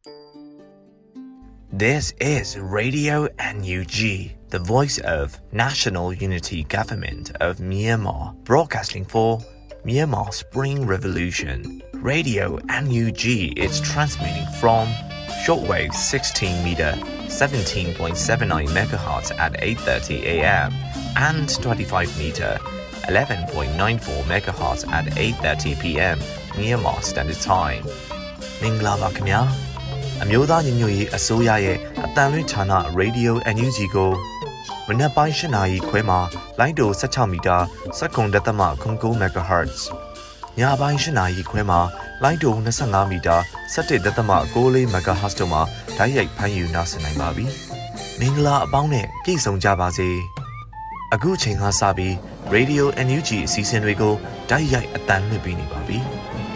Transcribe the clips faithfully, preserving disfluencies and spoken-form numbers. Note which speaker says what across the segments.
Speaker 1: This is Radio N U G, the voice of National Unity Government of Myanmar, broadcasting for Myanmar Spring Revolution. Radio N U G is transmitting from shortwave sixteen meter, seventeen point seven nine megahertz at eight thirty a m and twenty-five meter, eleven point nine four megahertz at eight thirty p m Myanmar Standard Time. မင်္ဂလာပါခင်ဗျာအမျိုးသားညီညွတ်ရေးအစိုးရရဲ့အတန်လွင့်ဌာန Radio N U G ကိုမနက်ပိုင်း၈နာရီခွဲမှာလိုင်းတို၁၆မီတာစက္ကန့်တသမ၉၉ megahertz ညပိုင်း၈နာရီခွဲမှာလိုင်းတို၂၅မီတာ၁၁တသမ၉၄ megahertz တို့မှာဓာတ်ရိုက်ဖမ်းယူနားဆင်နိုင်ပါပြီမင်္ဂလာအပေါင်းနဲ့ပြည့်စုံကြပါစေအခုချိန်ကစပြီး Radio N U G အစီအစဉ်တွေကိုဓာတ်ရိုက်အတန်လွှင့်ပေးနေပါပြီ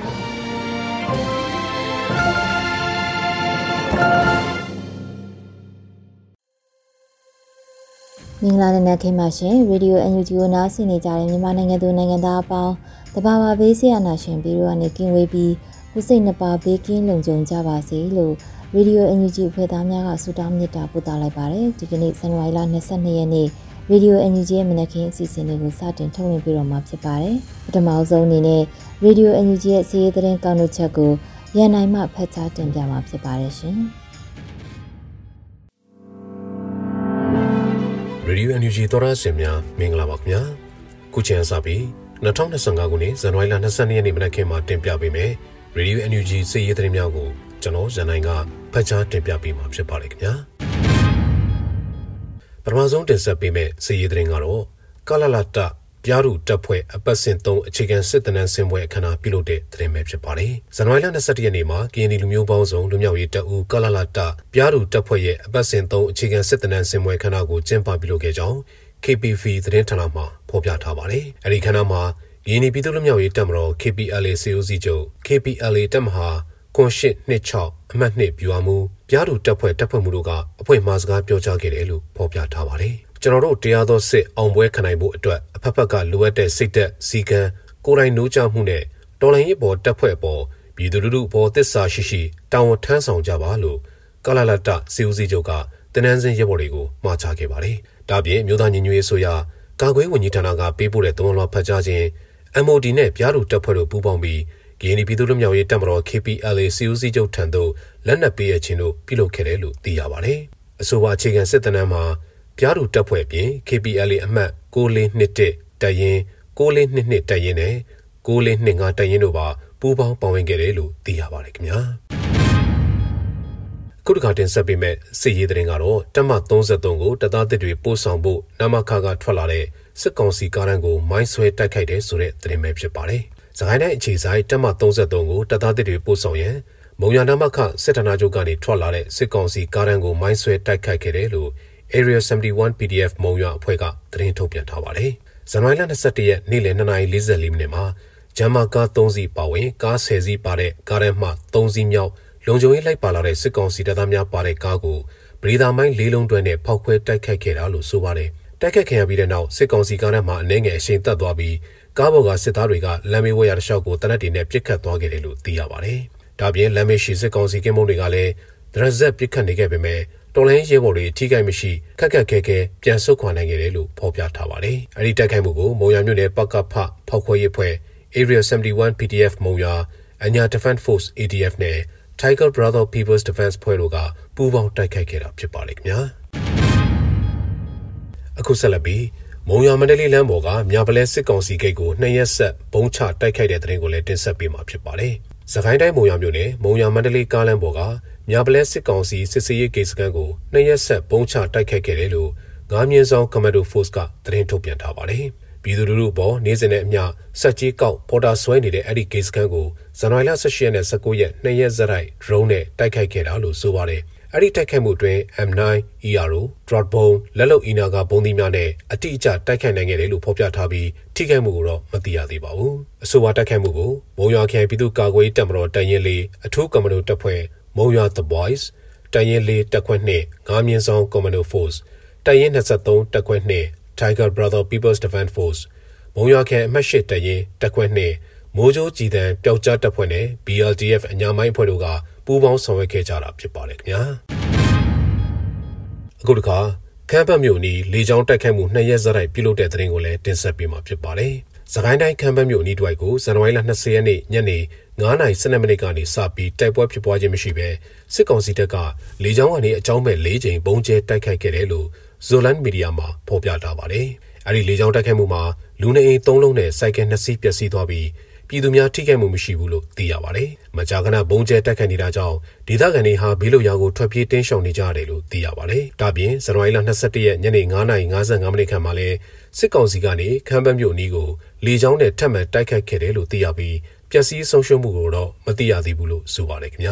Speaker 2: မင်္ဂလာနေ့ခင်ပါရှင်ရေဒီယို N U G ကိုနားဆင်နေကြတဲ့မြန်မာနိုင်ငံသူနိုင်ငံသားအပေါင်းတဘာဝဘေးဆရာနာရှင်ပြီးတော့ကနေကင်းဝေးပြီးကိုစိတ်နှပါဘေးကင်းလုံခြုံကြပါစေလို့ရေဒီယို N U G အဖွဲ့သားများကဆုတောင်းမေတ္တာပို့သလိုက်ပါတယ်ဒီကနေ့ဇန်နဝါရီလ၂၂ရက်နေ့ရေဒီယို N U G ရဲ့မနက်ခင်းအစီအစဉ်လေးကိုစတင်ထုတ်လွှင့်ပေးတော့မှာဖြစ်ပါတယ်ပထမဆုံးအနေနဲ့ရေဒီယို N U G ရဲ့စီးရီးသတင်းကောက်နှုတ်ချက်ကိုရန်နိုင်မှဖတ်ကြားတင်ပြမှာဖြစ်ပါတယ်ရှင်
Speaker 3: Radio N U G သောရရှင်များမင်္ဂလာပါခင်ဗျာခုချိန်စပြီး၂၀၂၅ခုနှစ်ဇန်နဝါရီလ၂၂ရက်နေ့မနက်ခင်းမှာတင်ပြပေးမယ် Radio N U G စီးရီးသတင်းများကိုကျွန်တော်ရန်နိုင်ကဖတ်ကြားတင်ပြပေးမှာဖြစ်ပါတယ်ခင်ဗျာပထမဆုံးတင်ဆက်ပေးမယ့်စီးရီးသတင်းကတော့ကလလတပြားရူတပ်ဖွဲ့အပတ်စဉ်၃အခြေခံစစ်တနန်းစင်ပွဲအခမ်းအနားပြုလုပ်တဲ့သတင်းပဲဖြစ်ပါတယ်ဇန်နဝါရီလ၂၁ရက်နေ့မှာကရင်လူမျိုးပေါင်းစုံလူမျိုးရေးတပ်ဦးကလလတပြားရူတပ်ဖွဲ့ရဲ့အပတ်စဉ်၃အခြေခံစစ်တနန်းစင်ပွဲအခမ်းအနားကိုကျင်းပပြုလုပ်ခဲ့ကြောင်း K P V သတင်းဌာနမှဖော်ပြထားပါတယ်အဲဒီအခမ်းအနားမှာကရင်ပြည်သူ့လူမျိုးရေးတပ်မတော် K P L A စီ O C ချုပ် K P L A တပ်မဟာခွန်ရှစ်နှစ်၆အမှတ်၂ပြူအားမူပြားရူတပ်ဖွဲ့တပ်ဖွဲ့မှုတို့ကအဖွဲ့မှစကားပြောကြားခဲ့တယ်လို့ဖော်ပြထားပါတယ်ကျွန်တော်တို့တရားသောစစ်အောင်ပွဲခံနိုင်ဖို့အတွက်အဖက်ဖက်ကလိုအပ်တဲ့စိတ်သက်စီကံကိုယ်တိုင်နှိုးချမှုနဲ့တော်လှန်ရေးပေါ်တပ်ဖွဲ့ပေါ်ပြည်သူလူထုပေါ်သစ္စာရှိရှိတာဝန်ထမ်းဆောင်ကြပါလို့ကလလတစီဦးစီးချုပ်ကတနန်းစင်ရဲဘော်တွေကိုမှာချခဲ့ပါတယ်။ဒါပြင်မြို့သားညီညွတ်ရေးဆိုရာကာကွယ်ဝန်ကြီးဌာနကပေးပို့တဲ့သုံးလွှာဖတ်ကြားခြင်း M O D နဲ့ပြားရူတပ်ဖွဲ့တို့ပူးပေါင်းပြီးကရင်ပြည်သူ့လူမျိုးရေးတပ်မတော် K P L A စီဦးစီးချုပ်ထံသို့လက်နက်ပေးရခြင်းတို့ပြုလုပ်ခဲ့တယ်လို့သိရပါတယ်။အဆိုပါအခြေခံစစ်တနန်းမှာပြားရူတပ်ဖွဲ့ပြင် K P L A အမှတ်၉၄၂၁တပ်ရင်း၉၄၂၂တပ်ရင်းနဲ့၉၄၂၅တပ်ရင်းတို့ပါပူးပေါင်းပါဝင်ခဲ့တယ်လို့သိရပါတယ်ခင်ဗျာခုတစ်ခါတင်ဆက်ပေးမဲ့စစ်ရေးသတင်းကတော့တပ်မ၃၃ကိုတပ်သားတစ်တွေပို့ဆောင်ဖို့နမခကထွက်လာတဲ့စစ်ကောင်စီကားတန်းကိုမိုင်းဆွဲတိုက်ခိုက်တယ်ဆိုတဲ့သတင်းပဲဖြစ်ပါတယ်စကိုင်းတိုင်းအခြေဆိုင်တပ်မ၃၃ကိုတပ်သားတစ်တွေပို့ဆောင်ရန်မုံရနမခစစ်ဌာနချုပ်ကနေထွက်လာတဲ့စစ်ကောင်စီကားတန်းကိုမိုင်းဆွဲတိုက်ခိုက်ခဲ့တယ်လို့ Area 七十一 P D F မုံရွာအဖွဲ့ကသတင်းထုတ်ပြန်ထားပါတယ်။ဇန်နဝါရီလ၂၁ရက်နေ့လယ်၂နာရီ၄၄မိနစ်မှာဂျမ်မာကား၃စီးပါဝင်ကား၁၀စီးပါတဲ့ကားထဲမှ၃စီးမြောက်လုံခြုံရေးလိုက်ပါလာတဲ့စစ်ကောင်စီတပ်သားများပါတဲ့ကားကိုဗရီဒါမိုင်း၄လုံးတွဲနဲ့ဖောက်ခွဲတိုက်ခိုက်ခဲ့တာလို့ဆိုပါတယ်။တိုက်ခိုက်ခံရပြီးတဲ့နောက်စစ်ကောင်စီကားထဲမှာအနှဲငယ်အရှိန်တက်သွားပြီးကားပေါ်ကစစ်သားတွေကလမ်းမေးဝဲရတလျှောက်ကိုတနက်တွေနဲ့ပစ်ခတ်သွားခဲ့တယ်လို့သိရပါတယ်။ဒါပြင်လမ်းမေးရှိစစ်ကောင်စီကင်းမုံတွေကလည်းဒရက်ဇက်ပစ်ခတ်နေခဲ့ပေမဲ့တော်လိုင်းရဲဘော်တွေထိခိုက်မရှိခက်ခက်ခဲခဲပြန်ဆုတ်ခွာနိုင်ခဲ့တယ်လို့ဖော်ပြထားပါတယ်။အဲဒီတိုက်ခိုက်မှုကိုမုံရမြို့နယ်ပကဖဖောက်ခွဲရေးဖွဲ့ Area 七十一 P D F မုံရအညာ Defense Force A D F နဲ့ Tiger Brother People's Defense ဖွဲ့တို့ကပူးပေါင်းတိုက်ခိုက်ခဲ့တာဖြစ်ပါတယ်ခင်ဗျာ။အခုဆက်လက်ပြီးမုံရမန္တလေးလမ်းပေါ်ကမြပလဲစစ်ကောင်စီဂိတ်ကိုနှစ်ရက်ဆက်ဘုံချတိုက်ခိုက်တဲ့တဲ့ရင်ကိုလည်းတင်ဆက်ပေးမှာဖြစ်ပါတယ်။စကိုင်းတိုင်းမုံရမြို့နယ်မုံရမန္တလေးကားလမ်းပေါ်ကမြပလဲစစ်ကောင်စီစစ်စေးရေးဂိတ်စခန်းကိုနှစ်ရက်ဆက်ဘုံချတိုက်ခိုက်ခဲ့တယ်လို့ငါးမြင်းဆောင် Commando Force ကသတင်းထုတ်ပြန်ထားပါတယ်။ပြည်သူလူထုပေါ်နေ့စဉ်နဲ့အမျှစက်ကြီးကောက်ပေါ်တာဆွဲနေတဲ့အဲ့ဒီဂိတ်စခန်းကိုဇန်နဝါရီလ၁၈ရက်နဲ့၁၉ရက်နှစ်ရက်ဆက်တိုက် drone နဲ့တိုက်ခိုက်ခဲ့တာလို့ဆိုပါတယ်။အဲ့ဒီတိုက်ခိုက်မှုတွင် M နိုင်း E R O, Dropbone, လက်လုံအီနာကဘုံသီးများနဲ့အတိအကျတိုက်ခိုက်နိုင်ခဲ့တယ်လို့ဖော်ပြထားပြီးထိခိုက်မှုကိုတော့မသိရသေးပါဘူး။အဆိုပါတိုက်ခိုက်မှုကိုမုံရွာခရိုင်ပြည်သူ့ကာကွယ်ရေးတပ်မတော်တရင်လေးအထူးကွန်မန်ဒိုတပ်ဖွဲ့မုံရွာ The Boys တရင်လေးတပ်ခွဲနှစ်ငါးမြင်းဆောင် Commando Force တရင်၂၃တပ်ခွဲနှစ် Tiger Brother People's Defense Force မုံရွာခရိုင်အမှတ်၈တရင်တပ်ခွဲနှစ်မိုးကြိုးကြည်တံပျောက်ကြားတပ်ဖွဲ့နဲ့ B L D F အညာမိုင်းအဖွဲ့တို့ကပပူးပေါင်းဆောင်ရွက်ခဲ့ကြတာဖြစ်ပါတယ်ခင်ဗျာအခုတခါခမ်းပတ်မြို့နီးလေကြောင်းတိုက်ခိုက်မှုနှစ်ရက်ဇာတ်တိုက်ပြုလုပ်တဲ့သတင်းကိုလည်းတင်ဆက်ပေးမှာဖြစ်ပါတယ်။စကိုင်းတိုင်းခမ်းပတ်မြို့နီးတွိုက်ကိုဇန်နဝါရီလ၂၀ရက်နေ့ညနေငါးနာရီ၁၂မိနစ်ကနေစပြီးတိုက်ပွဲဖြစ်ပွားခြင်းမရှိဘဲစစ်ကောင်စီတပ်ကလေကြောင်းကနေအကြောင်းမဲ့၄ကြိမ်ပုံကျဲတိုက်ခိုက်ခဲ့တယ်လို့ဇိုလန်မီဒီယာမှာဖော်ပြထားပါတယ်။အဲဒီလေကြောင်းတိုက်ခိုက်မှုမှာလူနေအိမ်၃လုံးနဲ့စိုက်ကယ်နှစ်စီးပျက်စီးသွားပြီးပြည်သူများထိခိုက်မှုမရှိဘူးလို့သိရပါတယ်။မကြာခဏဘုံကျဲတိုက်ခိုက်နေတာကြောင့်ဒေသခံတွေဟာဘေးလွတ်ရာကိုထွက်ပြေးတင်းရှောင်နေကြရတယ်လို့သိရပါတယ်။ဒါပြင်ဇန်နဝါရီလ၂၁ရက်ညနေငါးနာရီ၅၅မိနစ်ခန့်မှာလဲစစ်ကောင်စီကနေခမ်းပတ်မြို့နီးကိုလေကြောင်းနဲ့ထပ်မံတိုက်ခိုက်ခဲ့တယ်လို့သိရပြီးပျက်စီးဆုံးရှုံးမှုကိုတော့မသိရသေးဘူးလို့ဆိုပါတယ်ခင်ဗျာ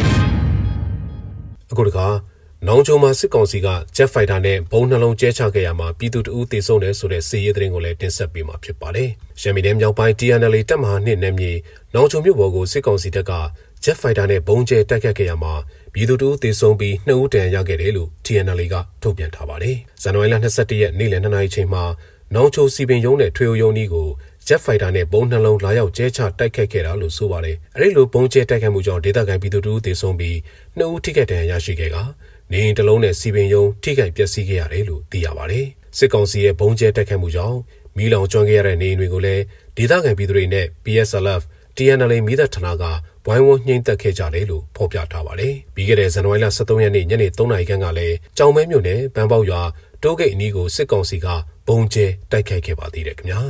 Speaker 3: ။အခုတခါနောင်ချုံမှာစစ်ကောင်စီက Jet Fighter နဲ့ဘုံနှလုံးကျဲချခဲ့ရမှာပြည်သူတအုပ်သေဆုံးတယ်ဆိုတဲ့စစ်ရေးသတင်းကိုလည်းတင်ဆက်ပေးမှာဖြစ်ပါတယ်။ရှမ်းပြည်နယ်မြောက်ပိုင်း T N L A တပ်မဟာနှစ်နယ်မြေနောင်ချုံမြို့ပေါ်ကိုစစ်ကောင်စီတပ်က Jet Fighter နဲ့ဘုံကျဲတိုက်ခတ်ခဲ့ရမှာပြည်သူတအုပ်သေဆုံးပြီးနှစ်ဦးတန်ရခဲ့တယ်လို့ T N L A ကထုတ်ပြန်ထားပါတယ်။ဇန်နဝါရီလ၂၁ရက်နေ့လယ်နှစ်နာရီချိန်မှာနောင်ချုံစီပင်ရုံးနဲ့ထွေအုပ်ရုံးကြီးကိုJet Fighter နဲ့ဘုံနှလုံးလာရောက်ကျဲချတိုက်ခိုက်ခဲ့တာလို့ဆိုပါတယ်။အဲဒီလိုဘုံကျဲတိုက်ခိုက်မှုကြောင့်ဒေသခံပြည်သူတအုပ်သေဆုံးပြီးနှစ်ဦးထိခိုက်ဒဏ်ရာရရှိခဲ့ကနေတလုံးနဲ့စီပင်ယုံထိခိုက်ပျက်စီးခဲ့ရတယ်လို့သိရပါတယ်။စစ်ကောင်စီရဲ့ဘုံကျဲတိုက်ခိုက်မှုကြောင့်မီးလောင်ကျွမ်းခဲ့ရတဲ့နေအိမ်တွေကိုလည်းဒေသခံပြည်သူတွေနဲ့ P S L F T N L A မီးတပ်ဌာနကဝိုင်းဝန်းနှိမ့်သက်ခဲ့ကြတယ်လို့ဖော်ပြထားပါတယ်။ပြီးခဲ့တဲ့ဇန်နဝါရီလ၁၃ရက်နေ့ညနေ၃နာရီခန့်ကလည်းကြောင်မဲမြို့နယ်ပန်းပေါက်ရွာတိုးဂိတ်အနီးကိုစစ်ကောင်စီကဘုံကျဲတိုက်ခိုက်ခဲ့ပါသေးတယ်ခင်ဗျာ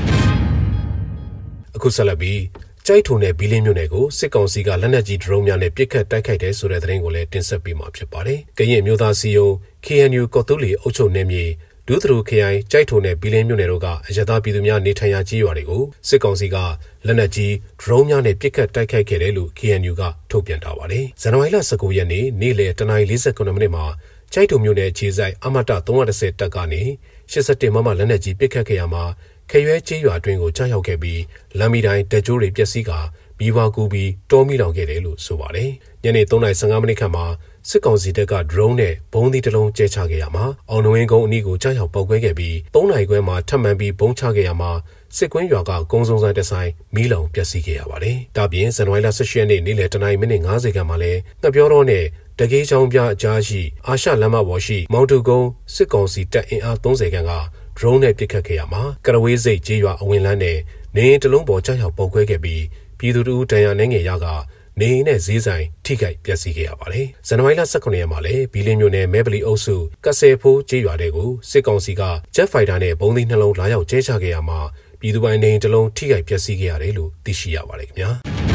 Speaker 3: ။အခုဆက်လက်ပြီးကျိုက်ထုံနဲ့ဘီလင်းမြို့နယ်ကိုစစ်ကောင်စီကလက်နက်ကြီးဒရုန်းများနဲ့ပစ်ခတ်တိုက်ခိုက်တဲ့ဆိုတဲ့သတင်းကိုလည်းတင်ဆက်ပေးမှာဖြစ်ပါတယ်။ကရင်မျိုးသားစီယုံ K N U ကော်တူလီအုပ်ချုပ်နယ်မြေဒုသရခရိုင်ကျိုက်ထုံနဲ့ဘီလင်းမြို့နယ်တို့ကအရသာပြည်သူများနေထိုင်ရာကြီးရွာတွေကိုစစ်ကောင်စီကလက်နက်ကြီးဒရုန်းများနဲ့ပစ်ခတ်တိုက်ခိုက်ခဲ့တယ်လို့ K N U ကထုတ်ပြန်ထားပါတယ်။ဇန်နဝါရီလ၁၉ရက်နေ့နေ့လယ်တနာရီ၄၉မိနစ်မှာကျိုက်ထုံမြို့နယ်ခြေဆိုင်အမတ၃၁၀တပ်ကနေ၈၁မမလက်နက်ကြီးပစ်ခတ်ခဲ့ရမှာခရွဲကျေးရွာအတွင်းကိုကြားရောက်ခဲ့ပြီးလမ်းမီတိုင်းတကြိုးတွေပျက်စီးကာမိဘကူပြီးတောမီလောင်ခဲ့တယ်လို့ဆိုပါတယ်။ညနေ၃နာရီ၁၅မိနစ်ခန့်မှာစစ်ကောင်စီတပ်ကဒရုန်းနဲ့ဘုံသီးတစ်လုံးကျဲချခဲ့ရမှာအောင်နှဝင်းကုန်းအနီးကိုကြားရောက်ပောက်ကွဲခဲ့ပြီး၃နာရီခွဲမှာထပ်မံပြီးဘုံချခဲ့ရမှာစစ်ကွင်းရွာကကုန်းစုံဆိုင်တစ်ဆိုင်မီးလောင်ပျက်စီးခဲ့ရပါတယ်။ဒါပြင်ဇန်နဝါရီလ၁၈ရက်နေ့နေ့လယ်တနာရီမိနစ်၅၀ခန့်မှာလည်းငှက်ပြောတော်နဲ့တကေးချောင်းပြအကြားရှိအာရှလမ်းမပေါ်ရှိမောင်တူကုန်းစစ်ကောင်စီတပ်အင်အား၃၀ခန့်ကဒရုန်းနဲ့ပစ်ခတ်ခဲ့ရမှာကရဝေးစိတ်ကျေးရွာအဝင်လန်းနဲ့နေအိမ်တစ်လုံးပေါ်ကြားရောက်ပောက်ကွဲခဲ့ပြီးပြည်သူတို့တန်ရာနှငယ်ရကနေအိမ်နဲ့ဈေးဆိုင်ထိခိုက်ပျက်စီးခဲ့ရပါတယ်။ဇန်နဝါရီလ၁၉ရက်မှာလည်းဘီလင်းမြို့နယ်မဲပလီအုပ်စုကဆယ်ဖိုးကျေးရွာတွေကိုစစ်ကောင်စီက Jet Fighter နဲ့ဘုံသီးနှလုံးလာရောက်ကျဲချခဲ့ရမှာပြည်သူပိုင်နေအိမ်တစ်လုံးထိခိုက်ပျက်စီးခဲ့ရတယ်လို့သိရှိရပါတယ်ခင်ဗျာ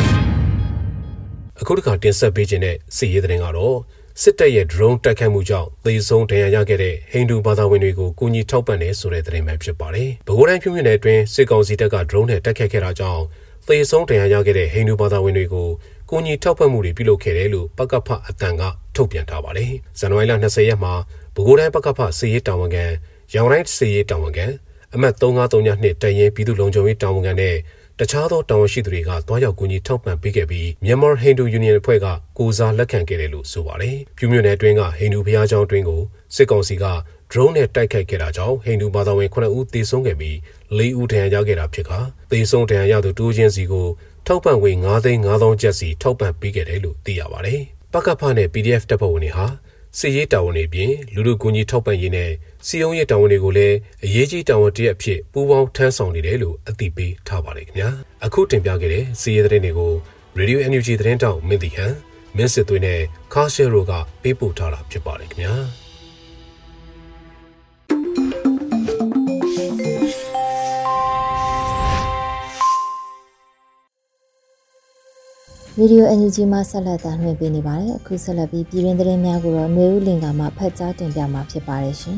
Speaker 3: ။အခုတစ်ခါတင်ဆက်ပေးခြင်းတဲ့စစ်ရေးသတင်းကတော့စစ်တပ်ရဲ့ drone တိုက်ခိုက်မှုကြောင့်သေဆုံးဒဏ်ရာရခဲ့တဲ့ဟိန္ဒူဘာသာဝင်တွေကိုကူညီထောက်ပံ့တယ်ဆိုတဲ့သတင်းပဲဖြစ်ပါတယ်။ပဲခူးတိုင်းပြည်နယ်အတွင်းစစ်ကောင်စီတပ်က drone နဲ့တိုက်ခိုက်ခဲ့တာကြောင့်သေဆုံးဒဏ်ရာရခဲ့တဲ့ဟိန္ဒူဘာသာဝင်တွေကိုကူညီထောက်ပံ့မှုတွေပြုလုပ်ခဲ့တယ်လို့ပကဖအတန်ကထုတ်ပြန်ထားပါတယ်။ဇန်နဝါရီလ၂၀ရက်မှာပဲခူးတိုင်းပကဖစစ်ရေးတာဝန်ခံရောင်တိုင်းစစ်ရေးတာဝန်ခံအမှတ်၃၅၃၂တရင်ပြည်သူ့လုံခြုံရေးတာဝန်ခံနဲ့တခြားသောတာဝန်ရှိသူတွေကတွားရောက်ကူညီထောက်ပံ့ပေးခဲ့ပြီးမြန်မာဟိန္ဒူယူနီယံအဖွဲ့ကကိုစားလက်ခံခဲ့တယ်လို့ဆိုပါတယ်။ပြည်မြို့နယ်အတွင်းကဟိန္ဒူဘုရားကျောင်းအတွင်းကိုစစ်ကောင်စီက drone နဲ့တိုက်ခိုက်ခဲ့တာကြောင့်ဟိန္ဒူဘာသာဝင်ခုနှစ်ဦးသေဆုံးခဲ့ပြီး၄ဦးဒဏ်ရာရခဲ့တာဖြစ်ကသေဆုံးဒဏ်ရာရသူတူးချင်းစီကိုထောက်ပံ့ငွေ၅သိန်း၅သောင်းကျပ်စီထောက်ပံ့ပေးခဲ့တယ်လို့သိရပါတယ်။ပကဖနဲ့ P D F တပ်ဖွဲ့ဝင်တွေဟာစစ်ရေးတာဝန်တွေပြင်လူလူကူညီထောက်ပံ့ရေးနဲ့စီယုံရေးတာဝန်တွေကိုလည်းအရေးကြီးတာဝန်တစ်ရပ်အဖြစ်ပူးပေါင်းထမ်းဆောင်နေတယ်လို့အသိပေးထားပါတယ်ခင်ဗျာအခုတင်ပြခဲ့တဲ့စစ်ရေးသတင်းတွေကို Radio N U G သတင်းတောက်မင်းတီဟန်မင်းစစ်သွေးနဲ့ခါရှယ်ရိုကပေးပို့ထားတာဖြစ်ပါတယ်ခင်ဗျာ
Speaker 2: ဗီဒီယို N U G မှာဆက်လက်တင်ပြနေပါတယ်အခုဆက်လက်ပြီးပြည်တွင်းသတင်းများကိုတော့ຫນွေဦးလင်ကမှဖတ်ကြားတင်ပြမှာဖြစ်ပါတယ်ရှင်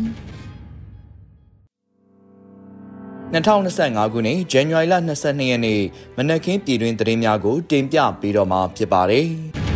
Speaker 4: ၂၀၂၅ခုနှစ်ဇန်နဝါရီလ၂၂ရက်နေ့မနက်ခင်းပြည်တွင်းသတင်းများကိုတင်ပြပေးတော့မှာဖြစ်ပါတယ်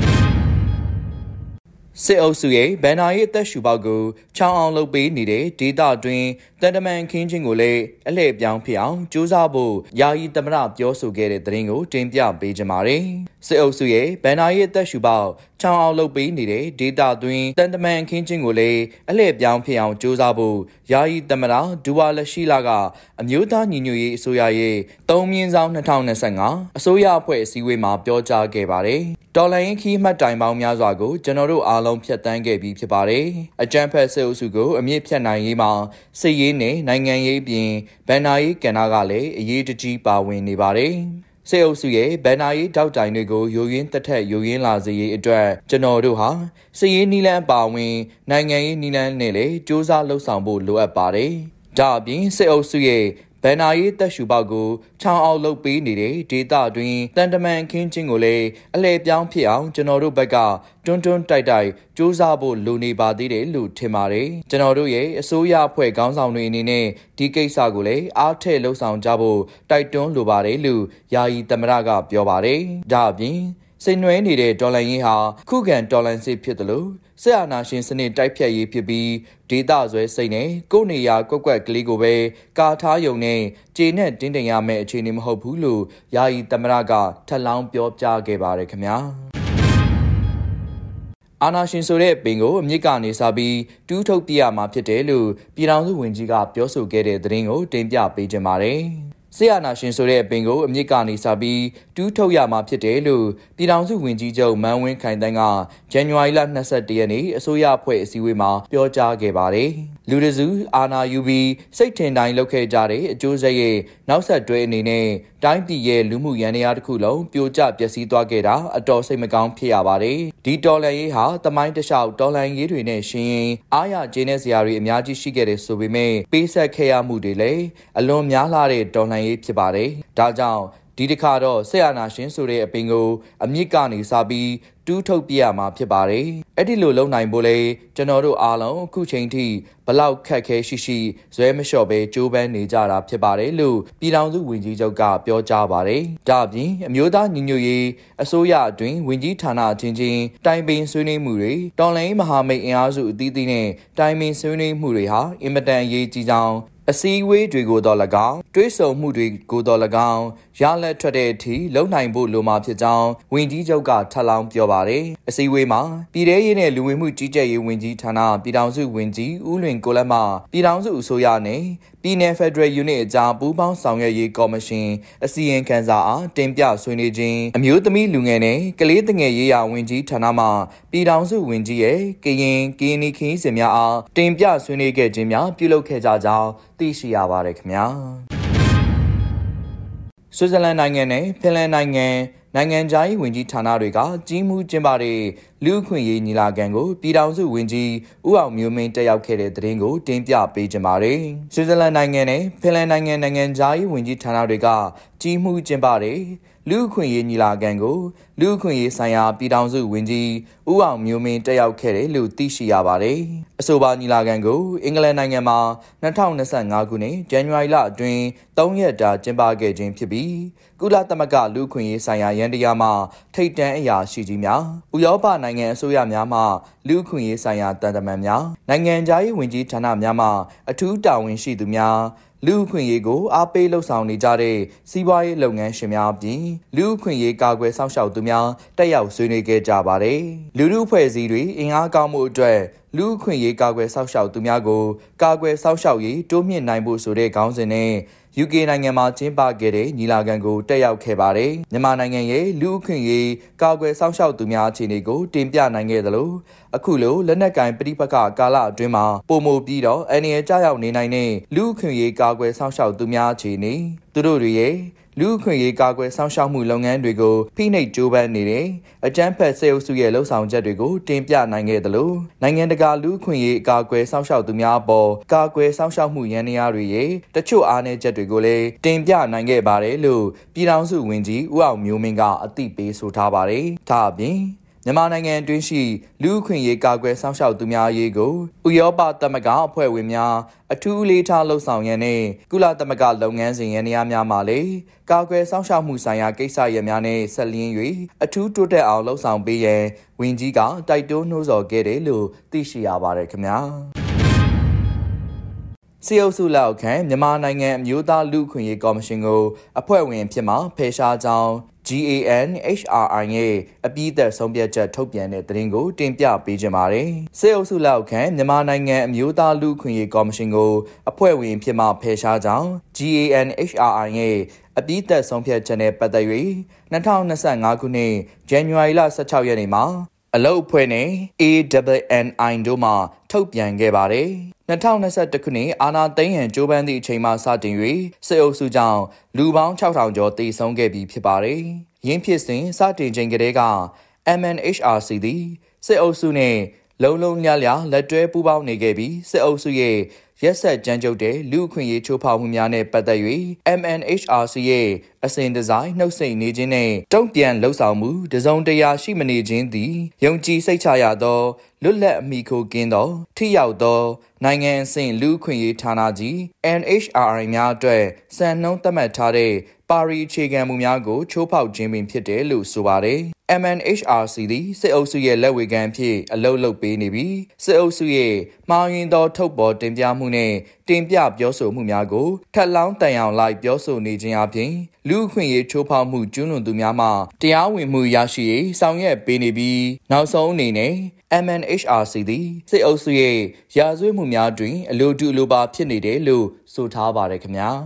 Speaker 4: စစ်အုပ်စုရဲ့ဗန်နာရေးအသက်ရှူပေါက်ကိုချောင်းအောင်လုပ်ပေးနေတဲ့ဒေတာတွင်တန်တမန်ခင်းချင်းကိုလည်းအလှည့်ပြောင်းဖြစ်အောင်ကြိုးစားဖို့ယာယီသမရပြောဆိုခဲ့တဲ့သတင်းကိုတင်ပြပေးကြပါမယ်။စစ်အုပ်စုရဲ့ဗန်နာရေးအသက်ရှူပေါက်ချောင်းအောင်လုပ်ပေးနေတဲ့ဒေတာတွင်တန်တမန်ခင်းချင်းကိုလည်းအလှည့်ပြောင်းဖြစ်အောင်ကြိုးစားဖို့ယာယီသမရဒူဝါလက်ရှိလာကအမျိုးသားညီညွတ်ရေးအစိုးရရဲ့သုံးမြင်းဆောင်၂၀၂၅အစိုးရအဖွဲ့အစည်းအဝေးမှာပြောကြားခဲ့ပါတယ်။တော်လိုင်းခီးမှတ်တိုင်ပေါင်းများစွာကိုကျွန်တော်တို့အားလုံးဖြတ်တန်းခဲ့ပြီးဖြစ်ပါတယ်။အကြမ်းဖက်စစ်အုပ်စုကိုအမြင့်ဖြတ်နိုင်ရေးမှာစစ်ရေးနဲ့နိုင်ငံရေးပြင်ဗန်နာရေးကဏ္ဍကလည်းအရေးတကြီးပါဝင်နေပါတယ်။စေအုပ်စုရဲ့ဗန်နာရေးတောက်တိုင်တွေကိုယိုရင်းတက်ထက်ယိုရင်းလာစေရေးအတွက်ကျွန်တော်တို့ဟာစစ်ရေးနီလန်းပါဝင်နိုင်ငံရေးနီလန်းနဲ့လည်းစ조사လှုပ်ဆောင်ဖို့လိုအပ်ပါတယ်။ဒါအပြင်စေအုပ်စုရဲ့ဗန်နာရေးတက်ရှူပေါက်ကိုချောင်းအောင်လုပ်ပေးနေတဲ့ဒေတာတွင်တန်တမန်ခင်းချင်းကိုလည်းအလဲပြောင်းဖြစ်အောင်ကျွန်တော်တို့ဘက်ကတွန်းတွန်းတိုက်တိုက်စ조사ဖို့လိုနေပါသေးတယ်လို့ထင်ပါတယ်ကျွန်တော်တို့ရဲ့အစိုးရအဖွဲ့ခေါင်းဆောင်တွေအနေနဲ့ဒီကိစ္စကိုလည်းအားထည့်လှုပ်ဆောင်ကြဖို့တိုက်တွန်းလိုပါတယ်လို့ယာယီသမရကပြောပါတယ်ဒါအပြင်စိတ်နွမ်းနေတဲ့ဒေါ်လာရင်းဟာခုခံဒေါ်လာစစ်ဖြစ်တယ်လို့ဆက်အာဏာရှင်စနစ်တိုက်ဖြတ်ရေးဖြစ်ပြီးဒေသဆွဲစိတ်နဲ့ကိုနေရာကွက်ကွက်ကလေးကိုပဲကာထားယုံနဲ့ခြေနဲ့တင်းတင်ရမယ့်အခြေအနေမဟုတ်ဘူးလို့ယာယီသမရကထပ်လောင်းပြောကြားခဲ့ပါတယ်ခင်ဗျာအာနာရှင်ဆိုတဲ့ပင်ကိုအမြစ်ကနေစားပြီးတူးထုတ်ပြရမှာဖြစ်တယ်လို့ပြည်ထောင်စုဝန်ကြီးကပြောဆိုခဲ့တဲ့သတင်းကိုတင်ပြပေးကြပါမယ်ဆေးအာနာရှင်ဆိုတဲ့အပင်ကိုအမြစ်ကနေစားပြီးတူးထုတ်ရမှာဖြစ်တယ်လို့ပြည်ထောင်စုဝန်ကြီးချုပ်မန်းဝင်းခိုင်တန်းကဇန်နဝါရီလ၂၁ရက်နေ့အစိုးရအဖွဲ့အစည်းအဝေးမှာပြောကြားခဲ့ပါတယ်။လူတစုအာနာယူပြီးစိတ်ထင်တိုင်းလုပ်ခဲ့ကြတဲ့အကျိုးဆက်ရဲ့နောက်ဆက်တွဲအနေနဲ့တိုင်းပြည်ရဲ့လူမှုရန်ရာတစ်ခုလုံးပြိုကျပျက်စီးသွားခဲ့တာအတော်စိတ်မကောင်းဖြစ်ရပါတယ်။ဒီတော်လှန်ရေးဟာတမိုင်းတလျှောက်တော်လှန်ရေးတွေနဲ့ရှင်ရင်အားရကျေနပ်စရာတွေအများကြီးရှိခဲ့တယ်ဆိုပေမဲ့ပေးဆက်ခဲ့ရမှုတွေလည်းအလွန်များလာတဲ့တော်လှန်ရေးဖြစ်ပါတယ်။ဒါကြောင့်ဒီတစ်ခါတော့ဆက်အာနာရှင်ဆိုတဲ့အပင်ကိုအမြစ်ကနေစားပြီးတူးထုတ်ပြရမှာဖြစ်ပါတယ်။အဲ့ဒီလိုလုပ်နိုင်ဖို့လေကျွန်တော်တို့အားလုံးအခုချိန်ထိဘလောက်ခက်ခဲရှိရှိဇွဲမလျှော့ပဲကြိုးပမ်းနေကြတာဖြစ်ပါတယ်လို့ပြည်ထောင်စုဝန်ကြီးချုပ်ကပြောကြားပါတယ်။ဒါ့အပြင်အမျိုးသားညီညွတ်ရေးအစိုးရအတွင်းဝန်ကြီးဌာနအချင်းချင်းတိုင်ပင်ဆွေးနွေးမှုတွေတော်လှန်ရေးမဟာမိတ်အင်အားစုအသီးသီးနဲ့တိုင်ပင်ဆွေးနွေးမှုတွေဟာအင်မတန်အရေးကြီးကြောင်းအစည်းအဝေးတွေကိုတော့၎င်းတွေးဆုံမှုတွေကိုတော့၎င်းရလက်ထွက်တဲ့အထိလုံနိုင်ဖို့လိုမှာဖြစ်ကြောင်းဝန်ကြီးချုပ်ကထပ်လောင်းပြောပါတယ်အစည်းအဝေးမှာပြည်ထရေးနဲ့လူဝင်မှုကြီးကြပ်ရေးဝန်ကြီးဌာနပြည်ထောင်စုဝန်ကြီးဦးလွင်ကိုလက်မှပြည်ထောင်စုအစိုးရနဲ့ပြည်နယ်ဖက်ဒရယ်ယူနစ်အကြားပူးပေါင်းဆောင်ရွက်ရေးကော်မရှင်အစီရင်ခံစာအားတင်ပြဆွေးနွေးခြင်းအမျိုးသမီးလူငယ်နဲ့ကလေးသငယ်ရေးရာဝန်ကြီးဌာနမှပြည်ထောင်စုဝန်ကြီးရဲ့ကရင်ကရင်နီခင်းစဉ်များအားတင်ပြဆွေးနွေးခဲ့ခြင်းများပြုလုပ်ခဲ့ကြကြောင်းသိရှိရပါတယ်ခင်ဗျာဆွစ်ဇာလန်နိုင်ငံနဲ့ဖင်လန်နိုင်ငံနိုင်ငံခြားရေးဝန်ကြီးဌာနတွေကကြီးမှုကျင်းပတဲ့လူ့အခွင့်အရေးညီလာခံကိုပြည်ထောင်စုဝန်ကြီးဦးအောင်မျိုးမင်းတက်ရောက်ခဲ့တဲ့သတင်းကိုတင်ပြပေးကြပါမယ်။ဆွစ်ဇာလန်နိုင်ငံနဲ့ဖင်လန်နိုင်ငံနိုင်ငံခြားရေးဝန်ကြီးဌာနတွေကကြီးမှုကျင်းပတဲ့လူ့အခွင့်အရေးညီလာခံကိုလူ့အခွင့်အရေးဆိုင်ရာပြည်ထောင်စုဝန်ကြီးဦးအောင်မျိုးမင်းတက်ရောက်ခဲ့တယ်လို့သိရှိရပါတယ်။အဆိုပါညီလာခံကိုအင်္ဂလန်နိုင်ငံမှာ၂၀၂၅ခုနှစ်ဇန်နဝါရီလအတွင်း၃ရက်တာကျင်းပခဲ့ခြင်းဖြစ်ပြီးကုလသမဂ္ဂလူ့အခွင့်အရေးဆိုင်ရာရန်တရားမှထိပ်တန်းအရာရှိကြီးများဥရောပနိုင်ငံအစိုးရများမှလူ့အခွင့်အရေးဆိုင်ရာတန်တမန်များနိုင်ငံခြားရေးဝန်ကြီးဌာနများမှအထူးတာဝန်ရှိသူများလူ့အခွင့်အရေးကိုအားပေးလှုပ်ဆောင်နေကြတဲ့စီးပွားရေးလုပ်ငန်းရှင်များအပြင်လူ့အခွင့်အရေးကာကွယ်စောင့်ရှောက်သူများတက်ရောက်ဆွေးနွေးခဲ့ကြပါတယ်။လူထုအဖွဲ့အစည်းတွေအင်အားကောင်းမှုအတွက်လူ့အခွင့်အရေးကာကွယ်စောင့်ရှောက်သူများကိုကာကွယ်စောင့်ရှောက်ရေးတိုးမြင့်နိုင်ဖို့ဆိုတဲ့ခေါင်းစဉ်နဲ့ယူကေ နိုင်ငံမှာကျင်းပခဲ့တဲ့ညီလာခံကိုတက်ရောက်ခဲ့ပါတယ်။မြန်မာနိုင်ငံရဲ့လူ့အခွင့်အရေးကာကွယ်စောင့်ရှောက်သူများအခြေအနေကိုတင်ပြနိုင်ခဲ့သလိုအခုလိုလက်နက်ကင်ပဋိပက္ခကာလအတွင်းမှာပုံမူပြီးတော့အန္တရာယ်ကြောက်နေနိုင်တဲ့လူ့အခွင့်အရေးကာကွယ်စောင့်ရှောက်သူများအခြေအနေသူတို့တွေရဲ့လူ့အခွင့်အရေးကာကွယ်စောင့်ရှောက်မှုလုပ်ငန်းတွေကိုဖိနှိပ်ကြိုးပမ်းနေတဲ့အကြမ်းဖက်စစ်အုပ်စုရဲ့လှုပ်ဆောင်ချက်တွေကိုတင်ပြနိုင်ခဲ့သလိုနိုင်ငံတကာလူ့အခွင့်အရေးကာကွယ်စောင့်ရှောက်သူများအပေါ်ကာကွယ်စောင့်ရှောက်မှုရန်ရာတွေရဲ့တချို့အားနည်းချက်တွေကိုလည်းတင်ပြနိုင်ခဲ့ပါတယ်လို့ပြည်ထောင်စုဝန်ကြီးဦးအောင်မျိုးမင်းကအသိပေးဆိုထားပါတယ်။ဒါအပြင်မြန်မာနိုင်ငံအတွင်းရှိလူ့အခွင့်အရေးကာကွယ်စောင့်ရှောက်သူများအရေးကိုဥရောပသမဂ္ဂအဖွဲ့ဝင်များအထူးလေးထားလှုပ်ဆောင်ရန်နဲ့ကုလသမဂ္ဂလုပ်ငန်းစဉ်ရန်ရာများမှလည်းကာကွယ်စောင့်ရှောက်မှုဆိုင်ရာကိစ္စရပ်များနဲ့ဆက်လျင်း၍အထူးတိုးတက်အောင်လှုပ်ဆောင်ပေးရန်ဝန်ကြီးကတိုက်တွန်းနှိုးဆော်ခဲ့တယ်လို့သိရှိရပါတယ်ခင်ဗျာစီအုပ်စုလက်အောက်ခံမြန်မာနိုင်ငံအမျိုးသားလူ့အခွင့်အရေးကော်မရှင်ကိုအဖွဲ့ဝင်ဖြစ်မှဖယ်ရှားကြောင်း G A N H R I ရဲ့အပြီးသက်ဆုံးဖြတ်ချက်ထုတ်ပြန်တဲ့သတင်းကိုတင်ပြပေးကြပါမယ်။စစ်အုပ်စုလက်အောက်ခံမြန်မာနိုင်ငံအမျိုးသားလူ့အခွင့်အရေးကော်မရှင်ကိုအဖွဲ့ဝင်ဖြစ်မှဖယ်ရှားကြောင်း G A N H R I ရဲ့အပြီးသက်ဆုံးဖြတ်ချက်နဲ့ပတ်သက်၍၂၀၂၅ခုနှစ်ဇန်နဝါရီလ၁၆ရက်နေ့မှာအလုပ်အဖွဲ့နဲ့ A N N I တို့မှထုတ်ပြန်ခဲ့ပါတယ်။၂၀၂၁ခုနှစ်အာဏာသိမ်းရန်ကြိုးပမ်းသည့်အချိန်မှစတင်၍စစ်အုပ်စုကြောင့်လူပေါင်း၆ထောင်ကျော်သေဆုံးခဲ့ပြီးဖြစ်ပါတယ်။ယင်းဖြစ်စဉ်စတင်ချိန်ကတည်းက M N H R C သည်စစ်အုပ်စုနဲ့လုံလုံလျလျလက်တွဲပူးပေါင်းနေခဲ့ပြီးစစ်အုပ်စုရဲ့ရက်ဆက်ကြမ်းကြုတ်တဲ့လူအခွင့်အရေးချိုးဖောက်မှုများနဲ့ပတ်သက်၍ M N H R C ရဲ့အစဉ်တစိုက်နှုတ်ဆက်နေခြင်းနဲ့တုံ့ပြန်လှုပ်ဆောင်မှုတစုံတရာရှိမနေခြင်းသည်ယုံကြည်စိတ်ချရသောလွတ်လပ်အမိခိုကင်းသောထိရောက်သောနိုင်ငံအဆင့်လူအခွင့်အရေးဌာနကြီး N H R I များအတွက်စံနှုန်းသတ်မှတ်ထားတဲ့ပါရီအခြေခံမှုများကိုချိုးဖောက်ခြင်းပင်ဖြစ်တယ်လို့ဆိုပါတယ်။ M N H R C သည်စစ်အုပ်စုရဲ့လက်ဝေခံဖြစ်အလုပ်လုပ်ပေးနေပြီးစစ်အုပ်စုရဲ့မှားယွင်းသောထုတ်ပေါ်တင်ပြမှုနဲ့တင်ပြပြောဆိုမှုများကိုထပ်လောင်းတန်အောင်လိုက်ပြောဆိုနေခြင်းအပြင်လူအခွင့်အရေးချိုးဖောက်မှုကျူးလွန်သူများမှတရားဝင်မှုရရှိရေးဆောင်ရွက်ပေးနေပြီးနောက်ဆုံးအနေနဲ့ M N H R C သည်စစ်အုပ်စုရဲ့ရာဇဝတ်မှုများတွင်အလိုတူအလိုပါဖြစ်နေတယ်လို့ဆိုထားပါတယ်ခင်ဗျာ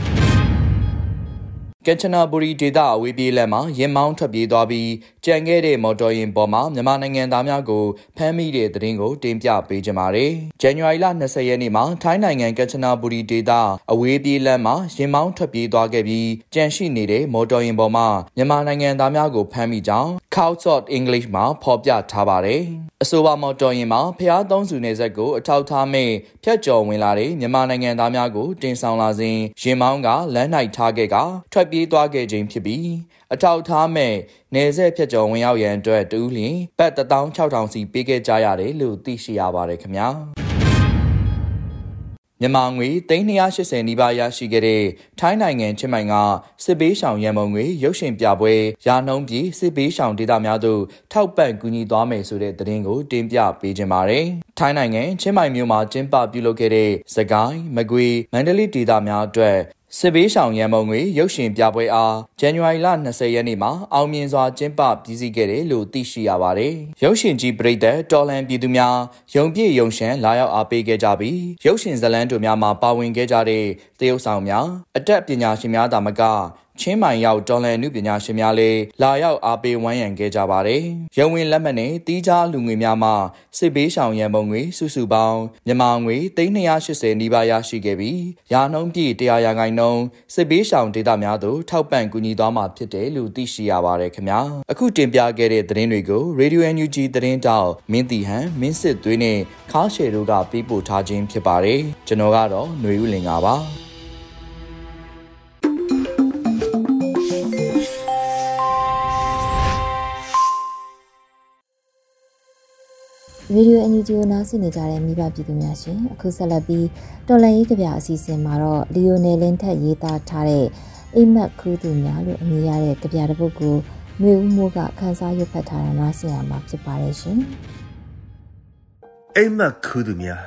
Speaker 4: ကမ်ချနာဘူရီဒေသအဝေးပြေးလမ်းမှာရင်မောင်းထွက်ပြေးသွားပြီးကြံခဲ့တဲ့မော်တော်ယာဉ်ပေါ်မှာမြန်မာနိုင်ငံသားများကိုဖမ်းမိတဲ့သတင်းကိုတင်ပြပေးကြပါမယ်။ဇန်နဝါရီလ၂၀ရက်နေ့မှာထိုင်းနိုင်ငံကမ်ချနာဘူရီဒေသအဝေးပြေးလမ်းမှာရင်မောင်းထွက်ပြေးသွားခဲ့ပြီးကြံရှိနေတဲ့မော်တော်ယာဉ်ပေါ်မှာမြန်မာနိုင်ငံသားများကိုဖမ်းမိကြောင်း Couch of English မှာဖော်ပြထားပါတယ်။အဆိုပါမော်တော်ယာဉ်မှာဖျားသုံးစုနယ်စပ်ကိုအထောက်ထားမဲ့ဖြတ်ကျော်ဝင်လာတဲ့မြန်မာနိုင်ငံသားများကိုတင်ဆောင်လာစဉ်ရင်မောင်းကလမ်း၌ထားခဲ့ကထွက်ပြေးသွားခဲ့ခြင်းဖြစ်ပြီးအထောက်ထားမဲ့နယ်စပ်ဖြတ်ကျော်ဝင်ရောက်ရန်အတွက်တူးလျင်ဘတ်တစ်သောင်းခြောက်ထောင်စီပေးခဲ့ကြရတယ်လို့သိရှိရပါတယ်ခင်ဗျာမြန်မာငွေသိန်း၂၈၀နီးပါးရရှိခဲ့တဲ့ထိုင်းနိုင်ငံချင်းမိုင်ကစစ်ဘေးရှောင်ရန်ပုံငွေရုပ်ရှင်ပြပွဲရာနှုန်းပြည်စစ်ဘေးရှောင်ဒေသများသို့ထောက်ပံ့ကူညီသွားမယ်ဆိုတဲ့သတင်းကိုတင်ပြပေးခြင်းပါတယ်။ထိုင်းနိုင်ငံချင်းမိုင်မြို့မှာကျင်းပပြုလုပ်ခဲ့တဲ့စကိုင်းမကွေးမန္တလေးဒေသများအတွက်စစ်ဘေးရှောင်ရန်ပုံငွေရုပ်ရှင်ပြပွဲအားဇန်နဝါရီလ၂၀ရက်နေ့မှာအောင်မြင်စွာကျင်းပပြီးစီးခဲ့တယ်လို့သိရှိရပါတယ်။ရုပ်ရှင်ကြီးပရိသတ်တော်လန်ပြည်သူများယုံပြည့်ယုံရှမ်းလာရောက်အားပေးခဲ့ကြပြီးရုပ်ရှင်ဇာတ်လမ်းတို့များမှာပါဝင်ခဲ့ကြတဲ့သရုပ်ဆောင်များအတတ်ပညာရှင်များသာမကချင်းမိုင်ရောက်တော်လန်နုပညာရှင်များလည်းလာရောက်အားပေးဝန်းရံခဲ့ကြပါတယ်။ရုံဝင်လက်မှတ်နဲ့တီးခြားလူငွေများမှစစ်ဘေးရှောင်ရန်ပုံငွေစုစုပေါင်းမြန်မာငွေသိန်း၂၈၀နီးပါးရရှိခဲ့ပြီးရာနှုန်းပြည့်၁၀၀ရာခိုင်နှုန်းစစ်ဘေးရှောင်ဒေသများသို့ထောက်ပံ့ကူညီသွားမှာဖြစ်တယ်လို့သိရှိရပါတယ်ခင်ဗျာ။အခုတင်ပြခဲ့တဲ့သတင်းတွေကို Radio N U G သတင်းတောက်မင်းတီဟန်မင်းစစ်သွေးနဲ့ခါရှယ်တို့ကပေးပို့ထားခြင်းဖြစ်ပါတယ်။ကျွန်တော်ကတော့ຫນွေဦးလင်ပါ
Speaker 2: ဗီဒီယိုအန်ယူဂျီကိုနားဆင်နေကြတဲ့မိဘပြည်သူများရှင်အခုဆက်လက်ပြီးတော်လန်ရေးကြပြအစီအစဉ်မှာတော့လီယိုနယ်လင်းထက်ရေးသားထားတဲ့အိမ်မက်ခူးသူများလို့အမည်ရတဲ့ကြပြတစ်ပုဒ်ကိုမျိုးဦးမိုးကခန်းစားရွတ်ဖတ်ထားတာနားဆင်ရမှာဖြစ်ပါတယ်ရှင်
Speaker 5: အိမ်မက်ခူးသူများ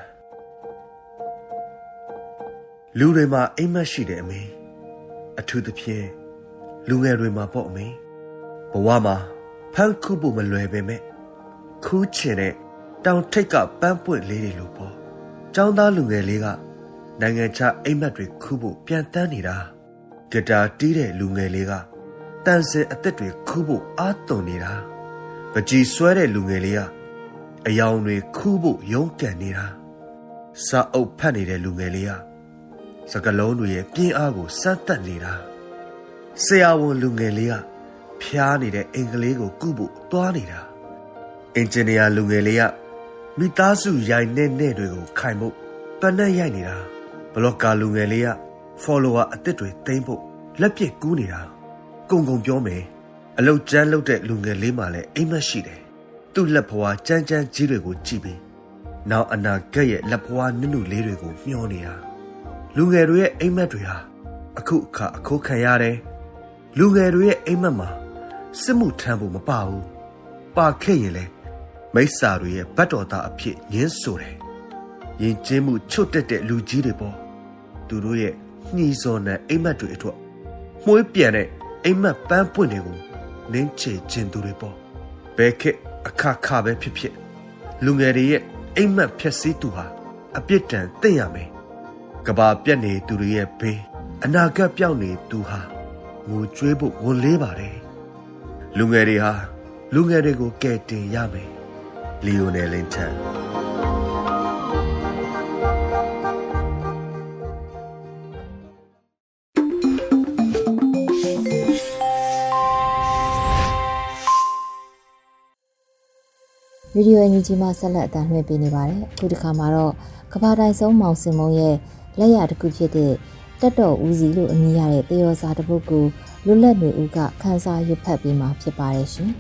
Speaker 5: လူတွေမှာအိမ်မက်ရှိတယ်အမေအထူးသဖြင့်လူငယ်တွေမှာပေါ့အမေဘဝမှာဖန်ခုဖို့မလွယ်ပေမဲ့ခူးချင်တဲ့တောင်ထိပ်ကပန်းပွင့်လေးတွေလို့ပေါ့ចောင်းသားလူငယ်လေးကနိုင်ငံခြားအိမ်မက်တွေခူးဖို့ပြန်တန်းနေတာဂီတာတီးတဲ့လူငယ်လေးကတန်စင်အသက်တွေခူးဖို့အားသွန်နေတာပကြီးဆွဲတဲ့လူငယ်လေးကအယောင်တွေခူးဖို့ရုန်းကန်နေတာစာအုပ်ဖတ်နေတဲ့လူငယ်လေးကစကလုံးတွေရဲ့ပြင်းအားကိုစမ်းသပ်နေတာဆရာဝန်လူငယ်လေးကဖျားနေတဲ့အင်္ဂလိပ်ကိုကုဖို့သွားနေတာအင်ဂျင်နီယာလူငယ်လေးကမိသားစုရိုင်နဲ့နဲ့တွေကိုခိုင်ဖို့ပန်းနဲ့ရိုက်နေတာဘလော့ကာလူငယ်လေးက follower အသစ်တွေသိမ်းဖို့လက်ပြက်ကူးနေတာကုံကုံပြောမယ်အလုတ်ကျန်းလုတ်တဲ့လူငယ်လေးမှလည်းအိမ်မက်ရှိတယ်သူ့လက်ဖွာကြမ်းကြမ်းကြီးတွေကိုကြည့်ပြီးနောက်အနာဂတ်ရဲ့လက်ဖွာနုနုလေးတွေကိုမျှောနေတာလူငယ်တွေရဲ့အိမ်မက်တွေဟာအခုအခါအခိုးခံရတယ်လူငယ်တွေရဲ့အိမ်မက်မှာစစ်မှုထမ်းဖို့မပါဘူးပါခဲ့ရင်လေမိစ္ဆာတွေရဲ့ဘတ်တော်သားအဖြစ်ညင်းဆိုတယ်ယဉ်ကျေးမှုချွတ်တက်တဲ့လူကြီးတွေပေါ့သူတို့ရဲ့ညှီစော်နဲ့အိမ်မက်တွေအတွက်မှုေးပြန်တဲ့အိမ်မက်ပန်းပွင့်တွေကိုနင်းချေခြင်းသူတွေပေါ့ဘဲခက်အခါခါပဲဖြစ်ဖြစ်လူငယ်တွေရဲ့အိမ်မက်ဖြက်စီးသူဟာအပြစ်ဒဏ်သိရမယ်ကဘာပြက်နေသူတွေရဲ့ဘေးအနာဂတ်ပြောင်းနေသူဟာငိုကြွေးဖို့ဝန်လေးပါတယ်လူငယ်တွေဟာလူငယ်တွေကိုကယ်တင်ရမယ်လီယိုနယ်လင်ထန်
Speaker 2: ဗီဒီယိုအန်ယူဂျီမှာဆက်လက်အသံလွှင့်ပေးနေပါတယ်အခုဒီခါမှာတော့ကဘာတိုင်ဆုံးမောင်စင်မုံရဲ့လက်ရတစ်ခုဖြစ်တဲ့တက်တော်ဦးစီလို့အမည်ရတဲ့တေယောစာတစ်ပုဒ်ကိုလွတ်လပ်နေဦးကခန်းစားရွတ်ဖတ်ပေးမှာဖြစ်ပါတယ်ရှင်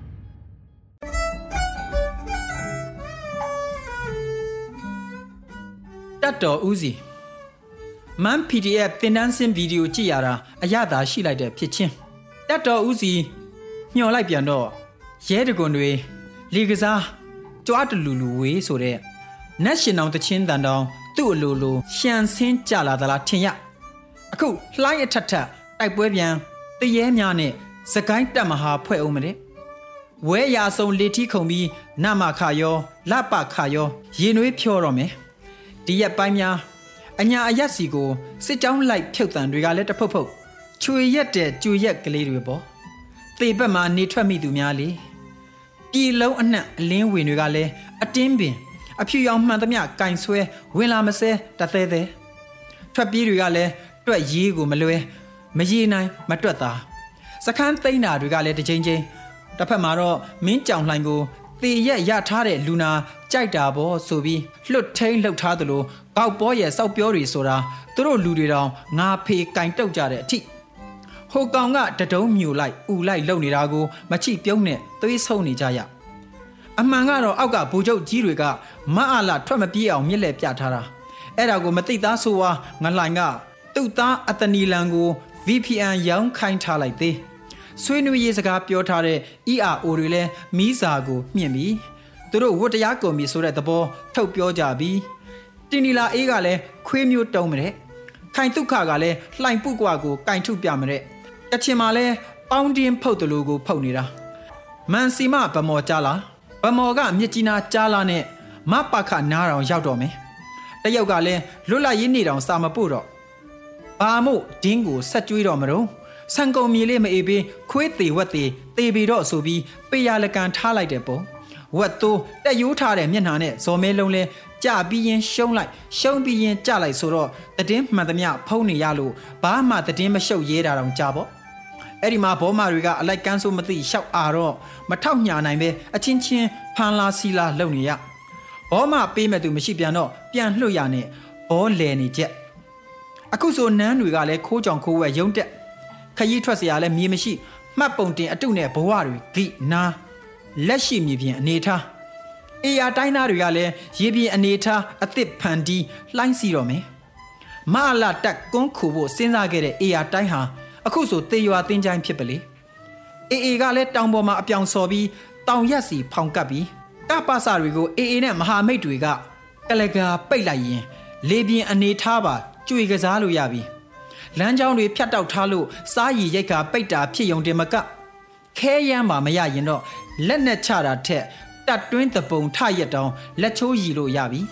Speaker 6: တက်တော်ဦးစီမန် ပီ ဒီ အက်ဖ် သင်တန်းဆင်းဗီဒီယိုကြည့်ရတာအရသာရှိလိုက်တဲ့ဖြစ်ချင်းတက်တော်ဦးစီညှော်လိုက်ပြန်တော့ရဲတကွန်တွေလေကစားကြွားတလူလူဝေးဆိုတဲ့နတ်ရှင်အောင်တချင်းတန်တောင်သူ့အလိုလိုရှန်ဆင်းကြလာသလားထင်ရအခုလှိုင်းအထက်ထက်တိုက်ပွဲပြန်တရဲများနဲ့စကိုင်းတက်မဟာဖွဲ့အောင်မတဲ့ဝဲရာဆုံးလေထီးခုံပြီးနမခရောလပခရောရေနွေးဖြောတော့မယ်ဒီရက်ပိုင်းများအညာအရက်စီကိုစစ်ကြောင်းလိုက်ဖြုတ်တန်တွေကလည်းတဖုတ်ဖုတ်ချွေရက်တဲ့ကျူရက်ကလေးတွေပေါ့သေဘက်မှာနေထွက်မိသူများလေပြည်လုံးအနှံ့အလင်းဝင်တွေကလည်းအတင်းပင်အဖြူရောင်မှန်သမျှကင်ဆွဲဝင်လာမစဲတသေးသေးထွက်ပြေးတွေကလည်းတွက်ရေးကိုမလွဲမရေနိုင်မတွက်သာစခန်းသိမ်းတာတွေကလည်းတစ်ချိန်ချင်းတစ်ဖက်မှာတော့မင်းကြောင်လှိုင်ကိုသေရက်ရထားတဲ့လူနာကြိုက်တာပေါ့ဆိုပြီးလွတ်ထိန်လှုပ်ထားသလိုကောက်ပေါ်ရဲ့စောက်ပြောတွေဆိုတာသူတို့လူတွေတောင်ငါဖေကင်တုတ်ကြတဲ့အထိဟိုကောင်ကတတုံးမြူလိုက်ဥလိုက်လုံနေတာကိုမချိပြုံးနဲ့သွေးဆုံနေကြရအမှန်ကတော့အောက်ကဘူချုပ်ကြီးတွေကမအားလာထွက်မပြေးအောင်မြစ်လက်ပြထားတာအဲ့ဒါကိုမသိသားဆိုဝါငလှိုင်ကသူ့သားအတနီလန်ကို ဗီ ပီ အန် ရောင်းခိုင်းထားလိုက်သေးဆွေးနွေးရေးစကားပြောထားတဲ့ အီ အာร์ အို တွေလည်းမီးစာကိုမြင့်ပြီးသူတို့ဝတ်တရားကုန်ပြီဆိုတဲ့သဘောထုတ်ပြောကြပြီးတင်နီလာအေးကလည်းခွေးမျိုးတုံးမတဲ့ခိုင်ဒုက္ခကလည်းလှိုင်ပုကွာကိုကင်ထုပြမတဲ့ကချင်မှာလဲပေါင်းတင်းဖုတ်တလူကိုဖုတ်နေတာမန်စီမဗမော်ကြားလာဗမော်ကမြစ်ကြီးနာကြားလာနဲ့မပခနားတောင်ရောက်တော့မယ်တရုတ်ကလည်းလွတ်လပ်ရေးနေတောင်စာမပို့တော့ဘာမို့ဒင်းကိုဆက်ကျွေးတော့မလို့ဆန်ကုန်မြေလေးမအေးပြီးခွေးသေးဝက်သေးသေပြီတော့ဆိုပြီးပေရလကန်ထားလိုက်တဲ့ပုံဝက်တိုးတက်ရိုးထားတဲ့မျက်နှာနဲ့ဇော်မဲလုံးလဲကြပြီးရင်ရှုံးလိုက်ရှုံးပြီးရင်ကြလိုက်ဆိုတော့တည်င်းမှန်သမျှဖုံးနေရလို့ဘာမှတည်င်းမရှုပ်ရဲတာတောင်ကြပေါ့အဲ့ဒီမှာဘောမတွေကအလိုက်ကန်းဆိုမသိရှောက်အာတော့မထောက်ညာနိုင်ပဲအချင်းချင်းဖန်လာစီလာလုံနေရဘောမပေးမဲ့သူမရှိပြန်တော့ပြန်လှုပ်ရနဲ့ဘောလဲနေချက်အခုဆိုနန်းတွေကလည်းခိုးကြောင်ခိုးဝဲရုံတက်ခရီးထွက်เสียရလဲမြေမရှိမှတ်ပုံတင်အတုနဲ့ဘဝတွေဂိနာလက်ရှိမြေပြင်အနေထားအေယာတိုင်းသားတွေကလည်းရေပြင်အနေထားအသစ်ဖန်တီးလှိုင်းစီတော့မယ်မအလာတက်ကွန်းခုဖို့စဉ်းစားခဲ့တဲ့အေယာတိုင်းဟာအခုဆိုတေရွာတင်းချိုင်းဖြစ်ပလေအေအေကလည်းတောင်ပေါ်မှာအပြောင်စော်ပြီးတောင်ရက်စီဖောင်ကပ်ပြီးကပ္ပစတွေကိုအေအေနဲ့မဟာမိတ်တွေကကလကာပိတ်လိုက်ရင်လေပြင်အနေထားပါကြွေကစားလို့ရပြီလမ်းကြောင်းတွေဖြတ်တောက်ထားလို့စားရည်ရိတ်ခါပိတ်တာဖြစ်ုံတင်မကခဲရမ်းမှာမရရင်တော့လက်နဲ့ချတာထက်တတ်တွင်းတပုံထရက်တောင်လက်ချိုးရည်လို့ရပြီ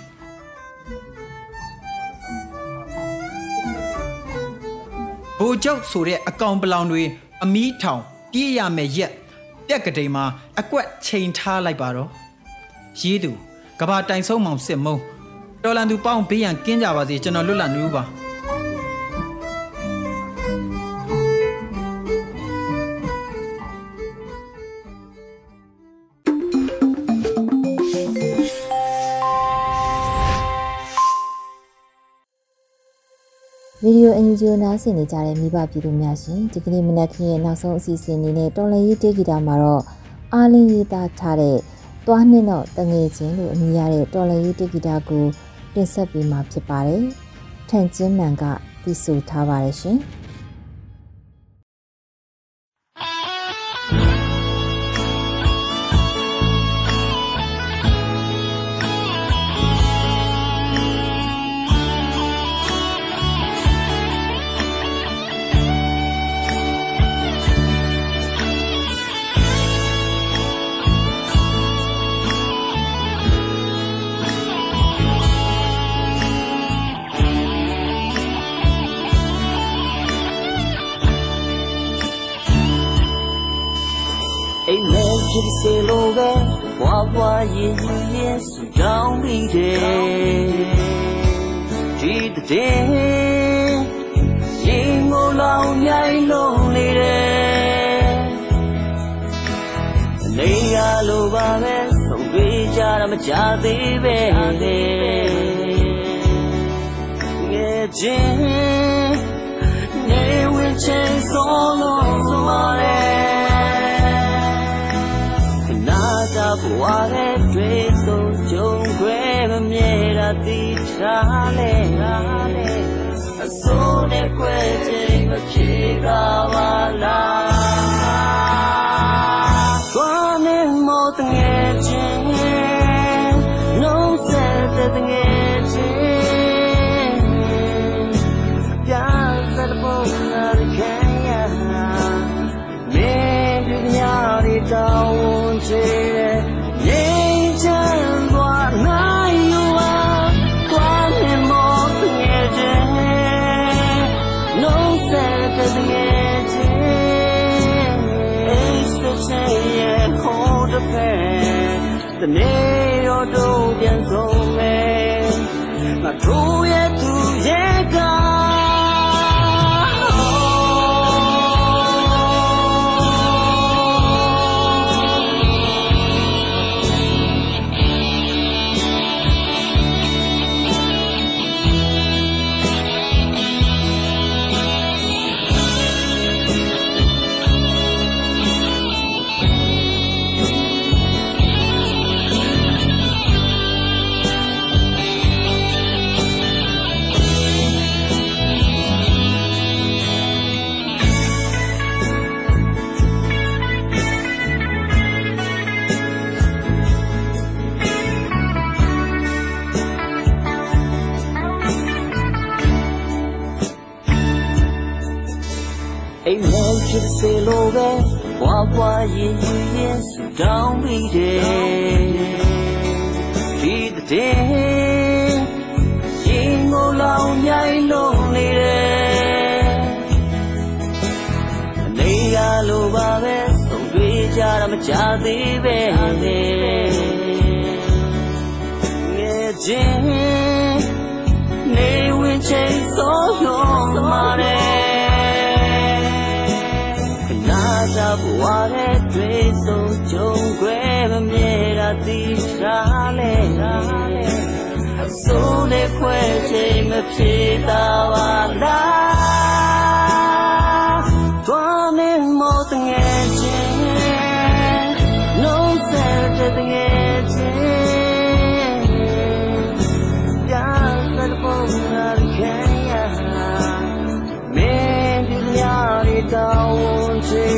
Speaker 6: ဘိုလ်ချုပ်ဆိုတဲ့အကောင်ပလောင်တွေအမီးထောင်ပြေးရမယ်ရက်ပြက်ကတိန်မှာအကွက်ချိန်ထားလိုက်ပါတော့ရေးသူကဘာတိုင်ဆုံးမောင်စစ်မုံတော်လန်သူပေါင်းဘေးရန်ကင်းကြပါစေကျွန်တော်လွတ်လပ်နေဦးပါ
Speaker 2: ဗီဒီယိုအန်ယူဂျီကိုနားဆင်နေကြတဲ့မိဘပြည်သူများရှင်ဒီကနေ့မနက်ခင်းရဲ့နောက်ဆုံးအစီအစဉ်လေးနဲ့တော်လည်ရေးတေးဂီတာမှာတော့အားလင်းရေးသားထားတဲ့သွားနှင်းတော့တငယ်ချင်းလို့အမည်ရတဲ့တော်လည်ရေးတေးဂီတာကိုတင်ဆက်ပေးမှာဖြစ်ပါတယ်။ထန်ကျင်းမှန်ကတည်ဆိုထားပါတယ်ရှင်။
Speaker 7: say love Wah wah ye ye so down be there Did the day Yin go long yai long lady Leia lo ba be so be ja da ma ja de be Ye jin Ne win chen so long so ma le Na da bwa de dwe so jong kwe ma mye da ti cha le So ne kwe jing ma chi ga wa la The name of the audience on me, my true yet to yet Say love Wah wah ye ye so down be there Did the day Yin go long yai long lady Leia lo ba be so be ja da ma ja de be Ye jin Ne win chen so yong ma le Da bwa de dwe so jong kwe ma mye da ti cha le So ne kwe ching ma phi ta wa la Twa ne mo tnge chin No se de tnge chin Ya sa de po na khen ya Me di ya ri ta won chin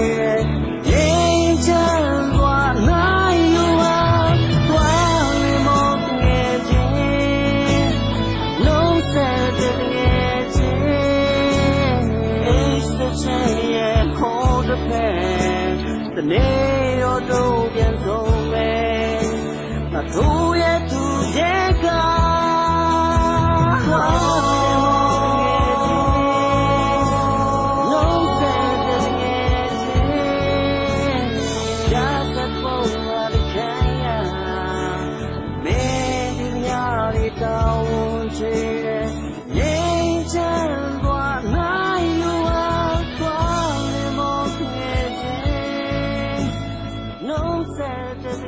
Speaker 7: The name of the audience on me, not true yet to take No sense just a phone of the Kenya, maybe the down chair, nature, what now you are, no sense.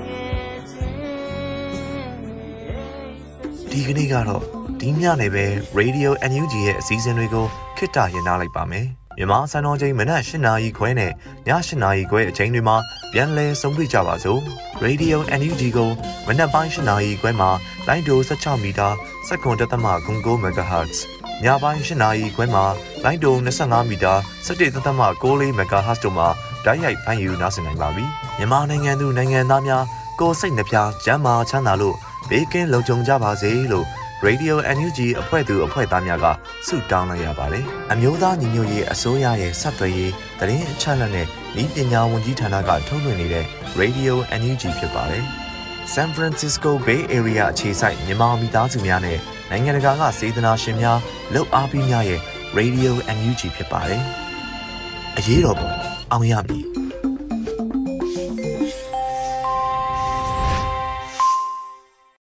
Speaker 1: ဒီကနေ့ကတော့ဒီညနေပဲ Radio အန် ယူ ဂျီ ရဲ့အစည်းအဝေးတွေကိုခਿੱတရနာလိုက်ပါမယ်။မြန်မာစံတော်ချိန်မနက်၈နာရီခွဲနဲ့ည၈နာရီခွဲအချိန်တွေမှာပြန်လည်ဆုံတွေ့ကြပါစို့။ Radio အန် ယူ ဂျီ ကိုမနက်ပိုင်း၈နာရီခွဲမှာလိုင်းဒို၁၆မီတာ၁၇.၉ MHz ညပိုင်း၈နာရီခွဲမှာလိုင်းဒို၂၅မီတာ၁၁.၉၄ MHz တို့မှာဓာတ်ရိုက်ဖမ်းယူနားဆင်နိုင်ပါပြီ။မြန်မာနိုင်ငံသူနိုင်ငံသားများကိုယ်စိတ်နှပြကျန်းမာချမ်းသာလို့ဘေးကင်းလုံခြုံကြပါစေလို့ Radio အန် ယူ ဂျီ အဖွဲ့သူအဖွဲ့သားများကဆုတောင်းလိုက်ရပါတယ်။အမျိုးသားညီညွတ်ရေးအစိုးရရဲ့ဆက်သွယ်ရေးသတင်းအချက်အလက်နဲ့ဤပညာဝန်ကြီးဌာနကထုတ်လွှင့်နေတဲ့ Radio အန် ယူ ဂျီ ဖြစ်ပါတယ်။ San Francisco Bay Area အခြေစိုက်မြန်မာမိသားစုများနဲ့နိုင်ငံတကာကစေတနာရှင်များလှုပ်အားပေးများရဲ့ Radio အန် ယူ ဂျီ ဖြစ်ပါတယ်။အရေးတော်ပုံအောင်ရမည်